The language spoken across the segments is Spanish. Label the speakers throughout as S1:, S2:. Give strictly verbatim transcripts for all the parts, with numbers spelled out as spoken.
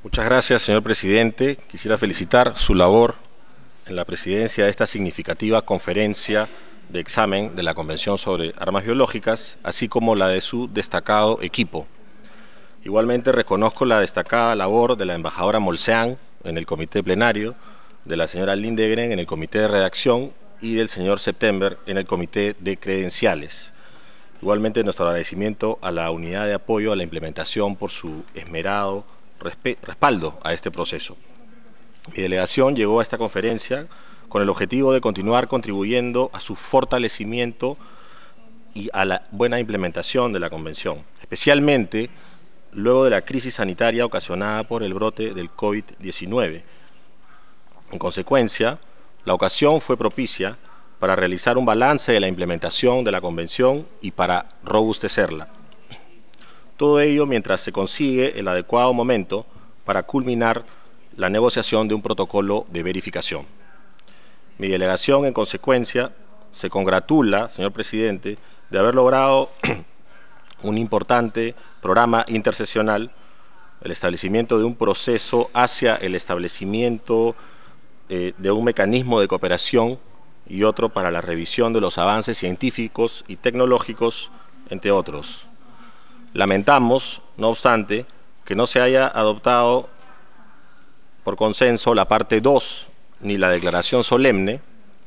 S1: Muchas gracias, señor presidente. Quisiera felicitar su labor en la presidencia de esta significativa conferencia de examen de la Convención sobre Armas Biológicas, así como la de su destacado equipo. Igualmente reconozco la destacada labor de la embajadora Molceán en el comité plenario, de la señora Lindegren en el comité de redacción y del señor September en el comité de credenciales. Igualmente nuestro agradecimiento a la unidad de apoyo a la implementación por su esmerado respaldo a este proceso. Mi delegación llegó a esta conferencia con el objetivo de continuar contribuyendo a su fortalecimiento y a la buena implementación de la Convención, especialmente luego de la crisis sanitaria ocasionada por el brote del COVID diecinueve. En consecuencia, la ocasión fue propicia para realizar un balance de la implementación de la Convención y para robustecerla. Todo ello mientras se consigue el adecuado momento para culminar la negociación de un protocolo de verificación. Mi delegación, en consecuencia, se congratula, señor presidente, de haber logrado un importante programa interseccional, el establecimiento de un proceso hacia el establecimiento eh, de un mecanismo de cooperación y otro para la revisión de los avances científicos y tecnológicos, entre otros. Lamentamos, no obstante, que no se haya adoptado por consenso la parte dos, ni la declaración solemne,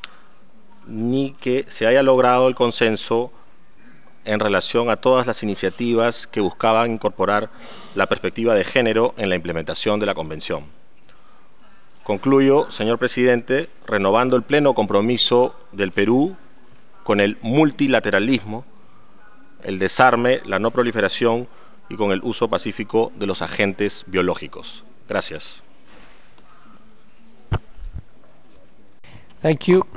S1: ni que se haya logrado el consenso en relación a todas las iniciativas que buscaban incorporar la perspectiva de género en la implementación de la Convención. Concluyo, señor presidente, renovando el pleno compromiso del Perú con el multilateralismo, el desarme, la no proliferación y con el uso pacífico de los agentes biológicos. Gracias.
S2: Thank you.